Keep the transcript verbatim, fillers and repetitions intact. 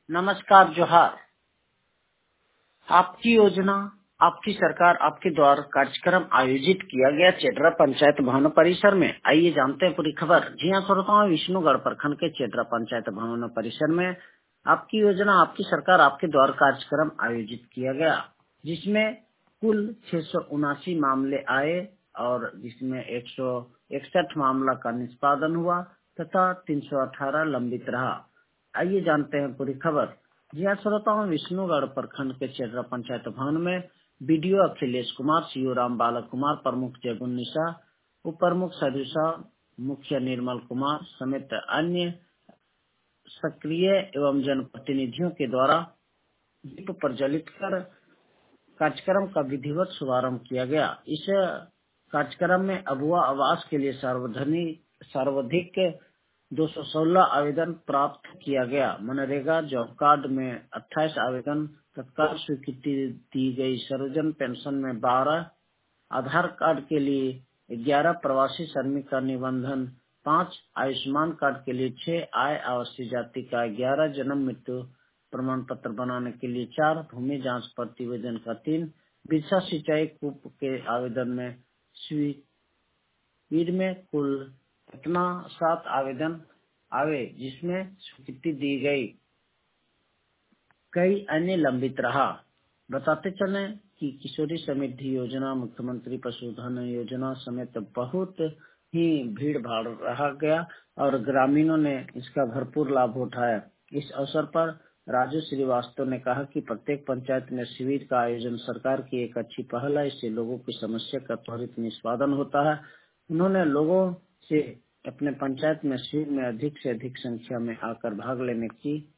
नमस्कार, जोहार। आपकी योजना, आपकी सरकार, आपके द्वारा कार्यक्रम आयोजित किया गया चेडरा पंचायत भवन परिसर में। आइए जानते हैं पूरी खबर। जी हाँ श्रोताओं, विष्णुगढ़ प्रखंड के चेडरा पंचायत भवन परिसर में आपकी योजना, आपकी सरकार, आपके द्वारा कार्यक्रम आयोजित किया गया, जिसमें कुल छह सौ उनासी मामले आए और जिसमें एक सौ इकसठ मामला का निष्पादन हुआ तथा तीन सौ अठारह लंबित रहा। आइए जानते हैं पूरी खबर। जी हाँ श्रोताओं, विष्णुगढ़ प्रखंड के चेडरा पंचायत भवन में बीडीओ अखिलेश कुमार, सीओ राम बालक कुमार, प्रमुख जयगुन निशा, उप प्रमुख सरुषा, मुखिया निर्मल कुमार समेत अन्य सक्रिय एवं जनप्रतिनिधियों के द्वारा दीप प्रज्वलित कर कार्यक्रम का विधिवत शुभारंभ किया गया। इस कार्यक्रम में अबुआ आवास के लिए सार्वजनिक सर्वाधिक दो सौ सोलह आवेदन प्राप्त किया गया। मनरेगा जॉब कार्ड में अट्ठाईस आवेदन तत्काल स्वीकृति दी गई। सर्वजन पेंशन में बारह, आधार कार्ड के लिए ग्यारह, प्रवासी श्रमिक का निबंधन पाँच, आयुष्मान कार्ड के लिए छह, आय आवासीय जाति का ग्यारह, जन्म मृत्यु प्रमाण पत्र बनाने के लिए चार, भूमि जांच प्रतिवेदन का तीन, बिरसा सिंचाई कूप के आवेदन में स्वीकृति में कुल इतना सात आवेदन आवे, जिसमें स्वीकृति दी गई। कई अन्य लंबित रहा। बताते चले कि किशोरी समृद्धि योजना, मुख्यमंत्री पशुधन योजना समेत बहुत ही भीड़ भाड़ रहा गया और ग्रामीणों ने इसका भरपूर लाभ उठाया। इस अवसर पर राजू श्रीवास्तव ने कहा कि प्रत्येक पंचायत में शिविर का आयोजन सरकार की एक अच्छी पहल है। इससे लोगों की समस्या का त्वरित निष्पादन होता है। उन्होंने लोगों से अपने पंचायत में शिविर में अधिक से अधिक संख्या में आकर भाग लेने की